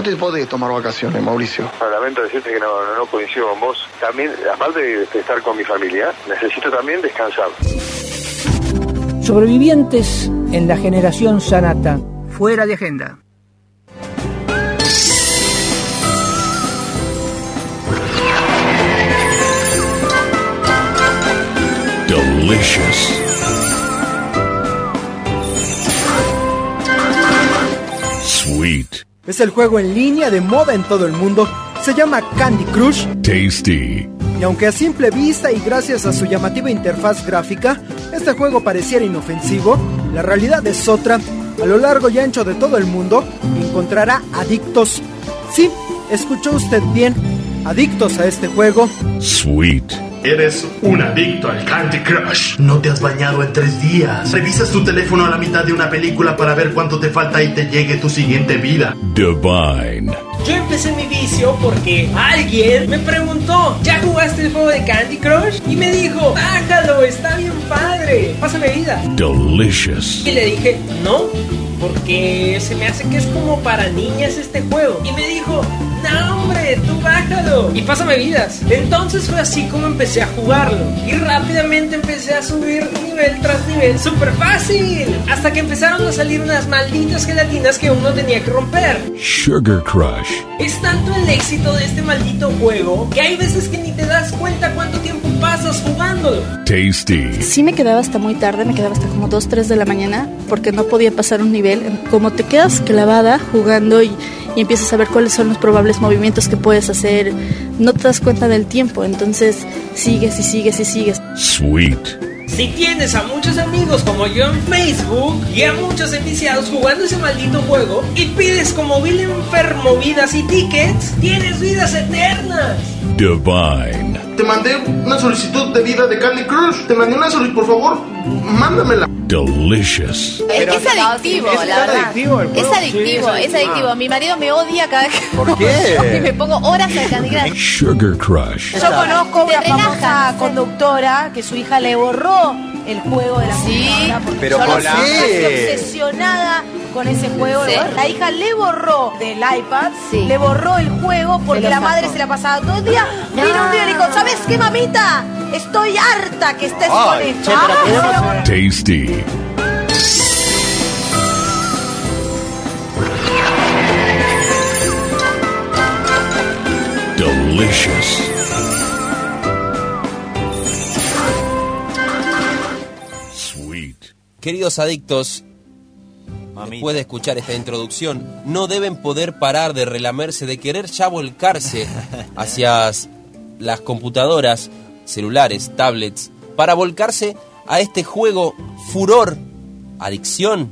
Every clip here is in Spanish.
te podés tomar vacaciones, Mauricio. Lamento decirte que no coincido con vos. También, aparte de estar con mi familia, necesito también descansar. Sobrevivientes en la generación Sanata. Fuera de agenda. Delicious. Sweet. Es el juego en línea de moda en todo el mundo. Se llama Candy Crush. Tasty. Y aunque a simple vista y gracias a su llamativa interfaz gráfica, este juego pareciera inofensivo, la realidad es otra. A lo largo y ancho de todo el mundo encontrará adictos. Sí, escuchó usted bien, adictos a este juego. Sweet. Eres un adicto al Candy Crush. No te has bañado en 3 días. Revisas tu teléfono a la mitad de una película para ver cuánto te falta y te llegue tu siguiente vida. Divine. Yo empecé mi vicio porque alguien me preguntó, ¿ya jugaste el juego de Candy Crush? Y me dijo, bájalo, está bien padre, pásame vida. Delicious. Y le dije, no, porque se me hace que es como para niñas este juego. Y me dijo, no hombre, tú bájalo y pásame vidas. Entonces fue así como empecé a jugarlo. Y rápidamente empecé a subir nivel tras nivel, súper fácil. Hasta que empezaron a salir unas malditas gelatinas que uno tenía que romper. Sugar Crush. Es tanto el éxito de este maldito juego que hay veces que ni te das cuenta cuánto tiempo pasas jugándolo. Tasty. Sí me quedaba hasta muy tarde, me quedaba hasta como 2, 3 de la mañana porque no podía pasar un nivel. Como te quedas clavada jugando y empiezas a ver cuáles son los probables movimientos que puedes hacer, no te das cuenta del tiempo, entonces sigues y sigues y sigues. Sweet. Si tienes a muchos amigos como yo en Facebook y a muchos enviciados jugando ese maldito juego y pides como vil enfermo vidas y tickets, tienes vidas eternas. Divine. Te mandé una solicitud de vida de Candy Crush. Te mandé una solicitud, por favor, mándamela. Delicious. Es adictivo, la verdad. Es adictivo. Mi marido me odia cada vez que ¿Por qué? y me pongo horas al Candy Crush. Sugar Crush. Yo conozco una Te relaja, famosa no sé. conductora que su hija le borró el juego de la computadora porque Pero yo ¿por lo sé, qué? estoy obsesionada con ese juego. Sí. La hija le borró del iPad, Sí. le borró el juego porque Se lo la madre sacó. se la pasaba todo el día. No. Vino un día y le dijo, ¿sabes qué, mamita? Estoy harta que estés con Ay, esto. che, pero Ah, tenemos se lo borró. Tasty. Delicious. Sweet. Queridos adictos, después de escuchar esta introducción, no deben poder parar de relamerse, de querer ya volcarse hacia las computadoras, celulares, tablets, para volcarse a este juego furor, adicción,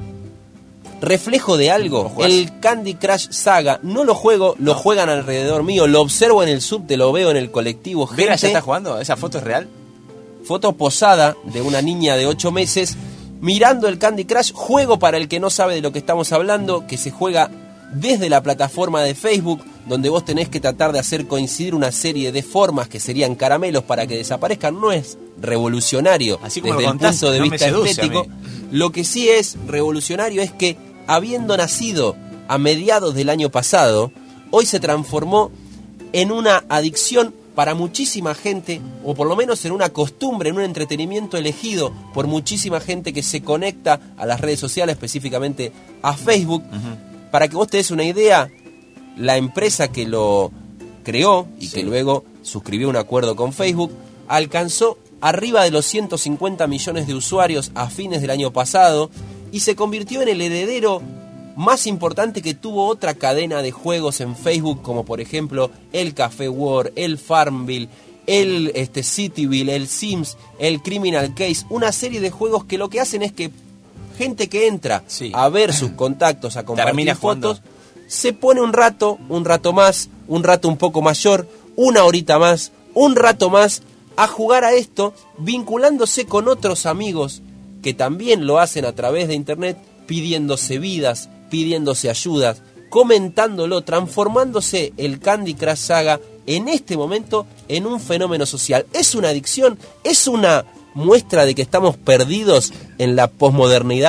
reflejo de algo. El Candy Crush Saga, no lo juego, lo juegan alrededor mío, lo observo en el subte, lo veo en el colectivo. ¿Vera ya Gente, está jugando? ¿Esa foto es real? foto posada de una niña de 8 meses mirando el Candy Crush, juego para el que no sabe de lo que estamos hablando, que se juega desde la plataforma de Facebook, donde vos tenés que tratar de hacer coincidir una serie de formas que serían caramelos para que desaparezcan. No es revolucionario Así como desde lo el contás, punto de no me vista seduce estético. a mí. Lo que sí es revolucionario es que, habiendo nacido a mediados del año pasado, hoy se transformó en una adicción para muchísima gente, o por lo menos en una costumbre, en un entretenimiento elegido por muchísima gente que se conecta a las redes sociales, específicamente a Facebook. Para que vos te des una idea, la empresa que lo creó y que luego suscribió un acuerdo con Facebook, alcanzó arriba de los 150 millones de usuarios a fines del año pasado y se convirtió en el heredero más importante que tuvo otra cadena de juegos en Facebook, como por ejemplo el Café World, el Farmville, el Cityville, el Sims, el Criminal Case, una serie de juegos que lo que hacen es que gente que entra a ver sus contactos, a compartir Termina fotos, se pone un rato más, un rato un poco mayor, una horita más, un rato más, a jugar a esto, vinculándose con otros amigos que también lo hacen a través de internet, pidiéndose vidas, pidiéndose ayudas, comentándolo, transformándose el Candy Crush Saga en este momento en un fenómeno social. ¿Es una adicción? ¿Es una muestra de que estamos perdidos en la posmodernidad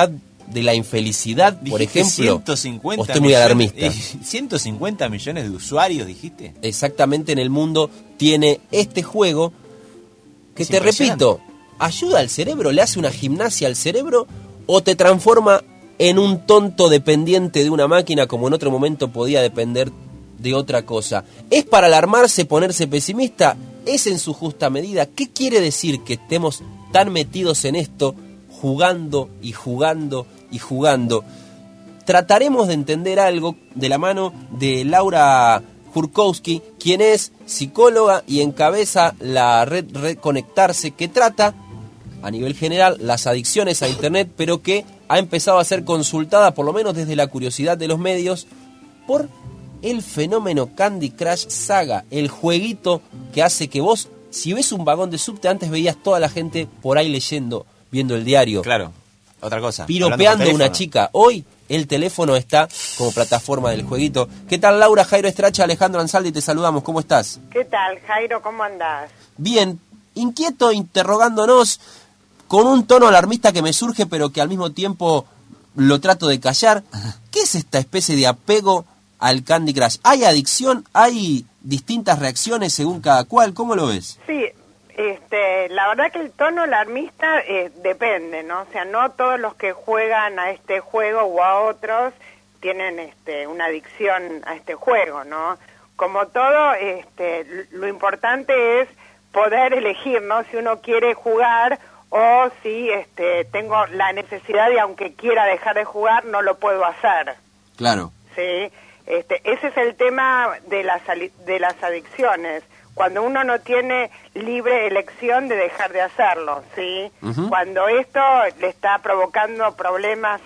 de la infelicidad, por ¿Dijiste ejemplo? 150 ¿O estoy muy alarmista? 150 millones de usuarios, dijiste. Exactamente, en el mundo tiene este juego que, te repito, ayuda al cerebro, le hace una gimnasia al cerebro o te transforma en un tonto dependiente de una máquina como en otro momento podía depender de otra cosa. ¿Es para alarmarse, ponerse pesimista? ¿Es en su justa medida? ¿Qué quiere decir que estemos tan metidos en esto, jugando y jugando y jugando? Trataremos de entender algo de la mano de Laura Jurkowski, quien es psicóloga y encabeza la red Conectarse, que trata a nivel general las adicciones a Internet, pero que ha empezado a ser consultada, por lo menos desde la curiosidad de los medios, por el fenómeno Candy Crush Saga, el jueguito que hace que vos, si ves un vagón de subte, antes veías toda la gente por ahí leyendo, viendo el diario. Claro, otra cosa. Piropeando a una chica. Hoy el teléfono está como plataforma del jueguito. ¿Qué tal, Laura? Jairo Estracha, Alejandro Ansaldi, te saludamos. ¿Cómo estás? ¿Qué tal, Jairo? ¿Cómo andás? Bien, inquieto, interrogándonos, con un tono alarmista que me surge, pero que al mismo tiempo lo trato de callar. ¿Qué es esta especie de apego al Candy Crush? ¿Hay adicción? ¿Hay distintas reacciones según cada cual? ¿Cómo lo ves? Sí, la verdad que el tono alarmista depende, ¿no? O sea, no todos los que juegan a este juego o a otros tienen una adicción a este juego, ¿no? Como todo, lo importante es poder elegir, ¿no? Si uno quiere jugar o si tengo la necesidad y aunque quiera dejar de jugar, no lo puedo hacer. Claro. Sí, ese es el tema de las adicciones. Cuando uno no tiene libre elección de dejar de hacerlo, ¿sí? Uh-huh. Cuando esto le está provocando problemas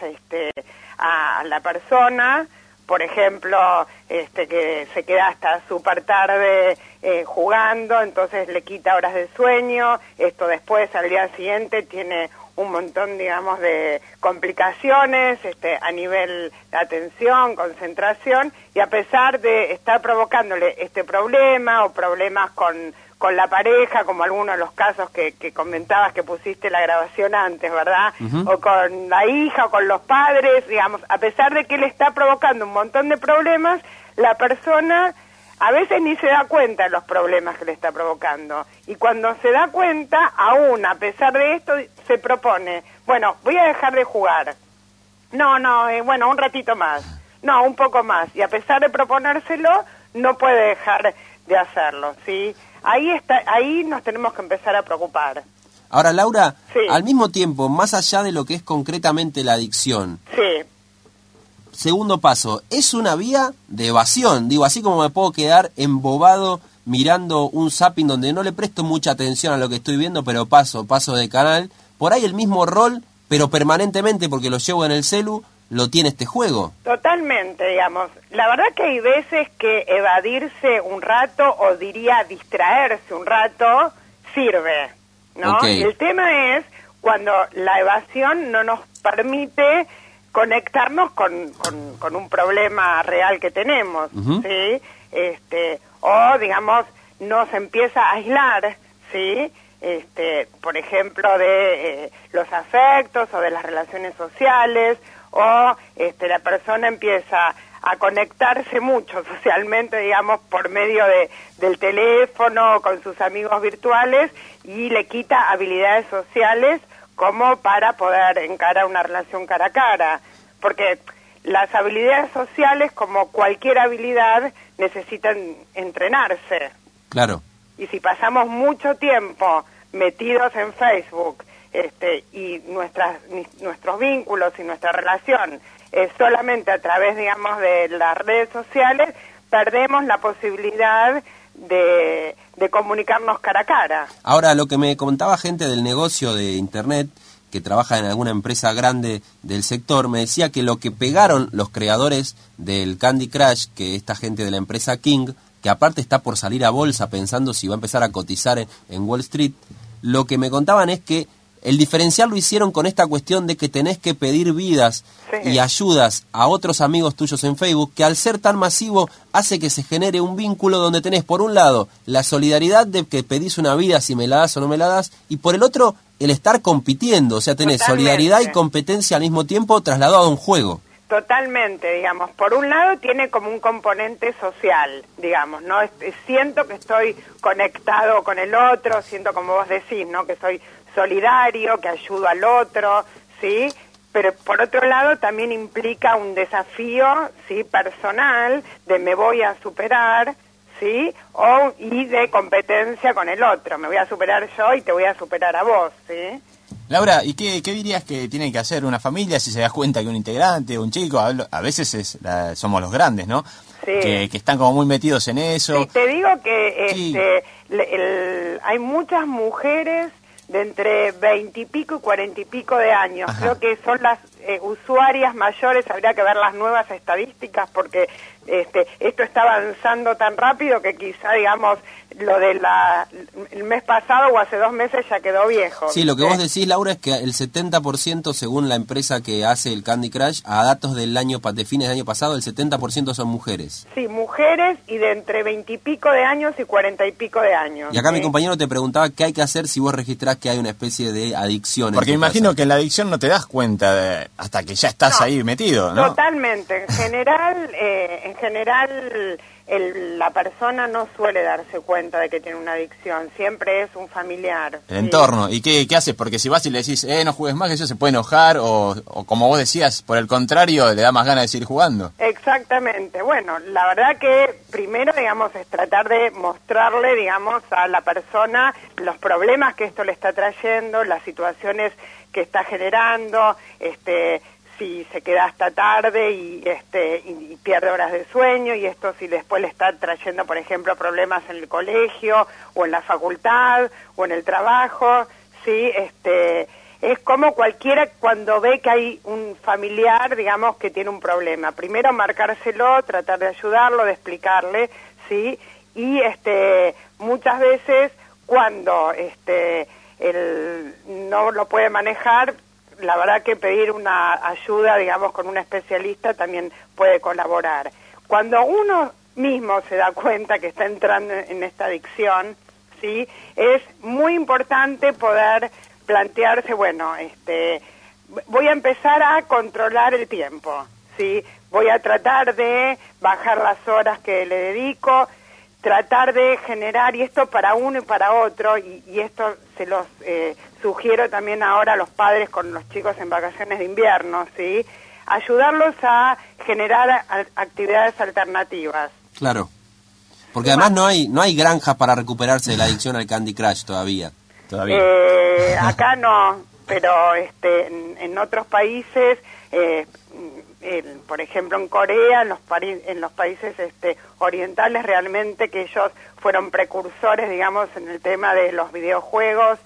a la persona, por ejemplo, que se queda hasta súper tarde jugando, entonces le quita horas de sueño, esto después al día siguiente tiene un montón, digamos, de complicaciones a nivel de atención, concentración, y a pesar de estar provocándole este problema o problemas con la pareja, como algunos de los casos que comentabas que pusiste la grabación antes, ¿verdad? Uh-huh. O con la hija o con los padres, digamos, a pesar de que le está provocando un montón de problemas, la persona a veces ni se da cuenta de los problemas que le está provocando. Y cuando se da cuenta, aún a pesar de esto, se propone, bueno, voy a dejar de jugar. Bueno, un ratito más. No, un poco más. Y a pesar de proponérselo, no puede dejar de hacerlo, ¿sí? Ahí nos tenemos que empezar a preocupar. Ahora, Laura, sí. Al mismo tiempo, más allá de lo que es concretamente la adicción, sí. Segundo paso, es una vía de evasión. Digo, así como me puedo quedar embobado mirando un zapping donde no le presto mucha atención a lo que estoy viendo, pero paso de canal, por ahí el mismo rol, pero permanentemente, porque lo llevo en el celu, lo tiene este juego. Totalmente, digamos. La verdad que hay veces que evadirse un rato, o diría distraerse un rato, sirve, ¿no? Okay. El tema es cuando la evasión no nos permite conectarnos con un problema real que tenemos, uh-huh. ¿Sí? O, digamos, nos empieza a aislar, ¿sí? Por ejemplo, de los afectos o de las relaciones sociales, o la persona empieza a conectarse mucho socialmente, digamos, por medio del teléfono, con sus amigos virtuales, y le quita habilidades sociales como para poder encarar una relación cara a cara, porque las habilidades sociales, como cualquier habilidad, necesitan entrenarse. Claro. Y si pasamos mucho tiempo metidos en Facebook, y nuestros vínculos y nuestra relación es solamente a través, digamos, de las redes sociales, perdemos la posibilidad de comunicarnos cara a cara. Ahora, lo que me contaba gente del negocio de Internet, que trabaja en alguna empresa grande del sector, me decía que lo que pegaron los creadores del Candy Crush, que esta gente de la empresa King, que aparte está por salir a bolsa pensando si va a empezar a cotizar en Wall Street, lo que me contaban es que El diferencial lo hicieron con esta cuestión de que tenés que pedir vidas y ayudas a otros amigos tuyos en Facebook, que al ser tan masivo hace que se genere un vínculo donde tenés, por un lado, la solidaridad de que pedís una vida si me la das o no me la das, y por el otro, el estar compitiendo. O sea, tenés solidaridad y competencia al mismo tiempo trasladado a un juego. Totalmente, digamos. Por un lado tiene como un componente social, digamos, ¿no? Siento que estoy conectado con el otro, siento como vos decís, ¿no? Que soy solidario, que ayudo al otro, ¿sí? Pero por otro lado también implica un desafío, ¿sí? Personal, de me voy a superar, ¿sí? Y de competencia con el otro, me voy a superar yo y te voy a superar a vos, ¿sí? Laura, ¿y qué dirías que tiene que hacer una familia si se da cuenta que un integrante, un chico, a veces somos los grandes, ¿no? Sí. Que están como muy metidos en eso. Sí, te digo que hay muchas mujeres de entre 20 y pico y 40 y pico de años. Ajá. Creo que son las usuarias mayores, habría que ver las nuevas estadísticas porque esto está avanzando tan rápido que quizá, digamos, lo de el mes pasado o hace 2 meses ya quedó viejo. Sí, lo que vos decís, Laura, es que el 70%, según la empresa que hace el Candy Crush, a datos del de fines del año pasado, el 70% son mujeres. Sí, mujeres y de entre 20 y pico de años y 40 y pico de años. Y acá mi compañero te preguntaba qué hay que hacer si vos registrás que hay una especie de adicción. Porque me imagino que en la adicción no te das cuenta hasta que ya estás ahí metido, ¿no? Totalmente. En general, la persona no suele darse cuenta de que tiene una adicción, siempre es un familiar. El entorno. ¿Y qué haces? Porque si vas y le decís, no juegues más, que eso se puede enojar, o como vos decías, por el contrario, le da más ganas de seguir jugando. Exactamente. Bueno, la verdad que primero, digamos, es tratar de mostrarle, digamos, a la persona los problemas que esto le está trayendo, las situaciones que está generando, si se queda hasta tarde y pierde horas de sueño, y esto si después le está trayendo, por ejemplo, problemas en el colegio o en la facultad o en el trabajo, sí, es como cualquiera cuando ve que hay un familiar, digamos, que tiene un problema. Primero marcárselo, tratar de ayudarlo, de explicarle, sí, y muchas veces cuando él no lo puede manejar, la verdad que pedir una ayuda, digamos, con un especialista también puede colaborar. Cuando uno mismo se da cuenta que está entrando en esta adicción, ¿sí? Es muy importante poder plantearse, bueno, voy a empezar a controlar el tiempo, ¿sí? Voy a tratar de bajar las horas que le dedico, tratar de generar, y esto para uno y para otro, y esto se los sugiero también ahora a los padres con los chicos en vacaciones de invierno, ¿sí? Ayudarlos a generar actividades alternativas. Claro, porque además no hay granjas para recuperarse de la adicción al Candy Crush todavía. Acá no, pero en otros países, por ejemplo en Corea, en los países orientales, realmente que ellos fueron precursores, digamos, en el tema de los videojuegos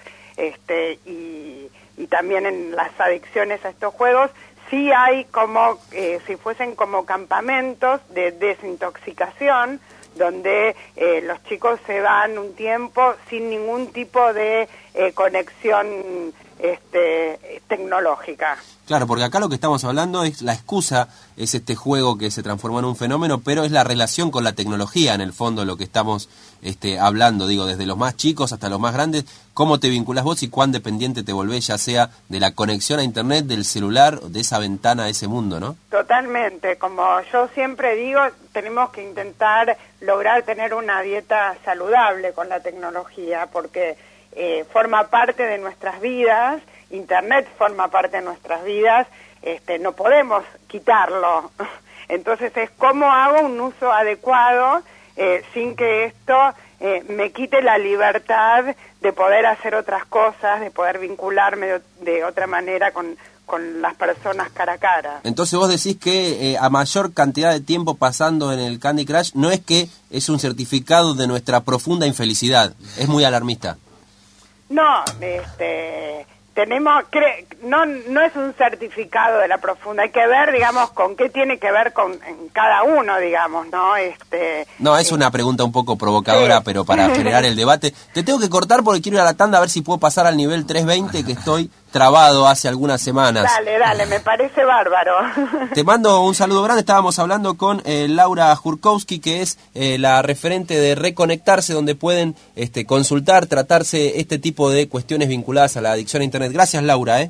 y también en las adicciones a estos juegos. Sí hay como, si fuesen como campamentos de desintoxicación, donde los chicos se van un tiempo sin ningún tipo de conexión tecnológica. Claro, porque acá lo que estamos hablando es la excusa, es este juego que se transformó en un fenómeno, pero es la relación con la tecnología, en el fondo, lo que estamos hablando, digo, desde los más chicos hasta los más grandes, cómo te vinculás vos y cuán dependiente te volvés, ya sea de la conexión a internet, del celular, de esa ventana a ese mundo, ¿no? Totalmente, como yo siempre digo, tenemos que intentar lograr tener una dieta saludable con la tecnología, porque forma parte de nuestras vidas. Internet forma parte de nuestras vidas, no podemos quitarlo. Entonces es cómo hago un uso adecuado sin que esto me quite la libertad de poder hacer otras cosas, de poder vincularme de otra manera con las personas cara a cara. Entonces vos decís que a mayor cantidad de tiempo pasando en el Candy Crush, no es que es un certificado de nuestra profunda infelicidad, es muy alarmista. No, no es un certificado de la profunda, hay que ver, digamos, con qué tiene que ver con en cada uno, digamos, ¿no? No, es una pregunta un poco provocadora, sí, pero para generar el debate. Te tengo que cortar porque quiero ir a la tanda a ver si puedo pasar al nivel 320, que estoy trabado hace algunas semanas. Dale, me parece bárbaro. Te mando un saludo grande. Estábamos hablando con Laura Jurkowski, que es la referente de Reconectarse, donde pueden consultar, tratarse este tipo de cuestiones vinculadas a la adicción a Internet. Gracias, Laura.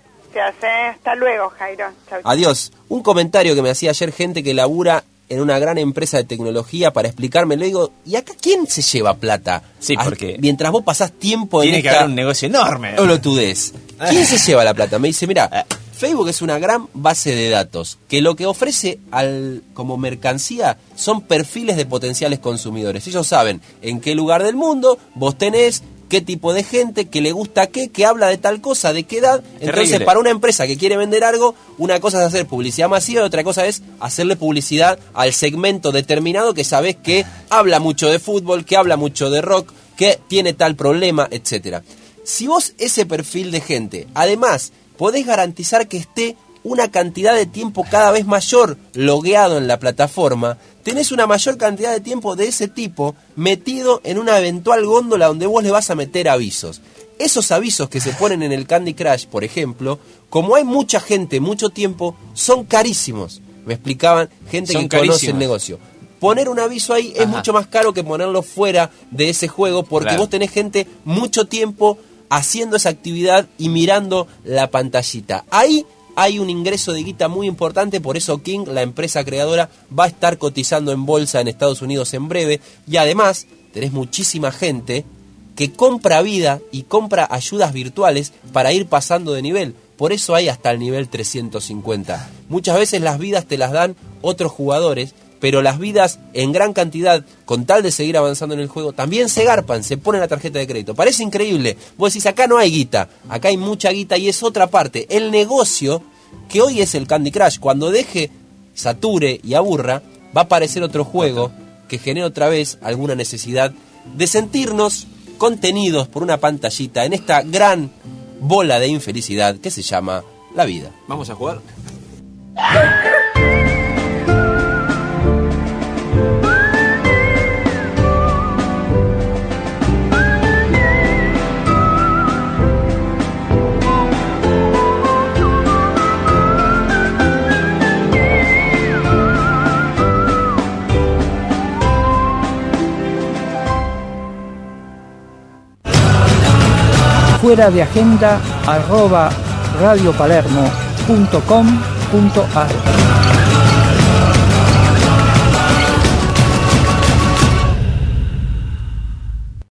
Hasta luego, Jairo. Chau. Adiós. Un comentario que me hacía ayer gente que labura en una gran empresa de tecnología para explicarme, le digo, ¿y acá quién se lleva plata? Sí, porque mientras vos pasás tiempo tiene que haber un negocio enorme. Olotudez. ¿Quién se lleva la plata? Me dice, mira, Facebook es una gran base de datos que lo que ofrece como mercancía son perfiles de potenciales consumidores. Ellos saben en qué lugar del mundo vos tenés, qué tipo de gente, que le gusta qué, que habla de tal cosa, de qué edad. Entonces, Terrible. para una empresa que quiere vender algo, una cosa es hacer publicidad masiva y otra cosa es hacerle publicidad al segmento determinado que sabés que habla mucho de fútbol, que habla mucho de rock, que tiene tal problema, etcétera. Si vos ese perfil de gente, además, podés garantizar que esté una cantidad de tiempo cada vez mayor logueado en la plataforma, tenés una mayor cantidad de tiempo de ese tipo metido en una eventual góndola donde vos le vas a meter avisos. Esos avisos que se ponen en el Candy Crush, por ejemplo, como hay mucha gente, mucho tiempo, son carísimos. Me explicaban gente que conoce el negocio. Poner un aviso ahí es mucho más caro que ponerlo fuera de ese juego porque vos tenés gente mucho tiempo haciendo esa actividad y mirando la pantallita. Ahí hay un ingreso de guita muy importante, por eso King, la empresa creadora, va a estar cotizando en bolsa en Estados Unidos en breve. Y además, tenés muchísima gente que compra vida y compra ayudas virtuales para ir pasando de nivel. Por eso hay hasta el nivel 350. Muchas veces las vidas te las dan otros jugadores, pero las vidas en gran cantidad, con tal de seguir avanzando en el juego, también se garpan, se ponen la tarjeta de crédito. Parece increíble. Vos decís, acá no hay guita, acá hay mucha guita y es otra parte. El negocio, que hoy es el Candy Crush, cuando deje, sature y aburra, va a aparecer otro juego que genere otra vez alguna necesidad de sentirnos contenidos por una pantallita en esta gran bola de infelicidad que se llama la vida. ¿Vamos a jugar? Fuera de agenda @radiopalermo.com.ar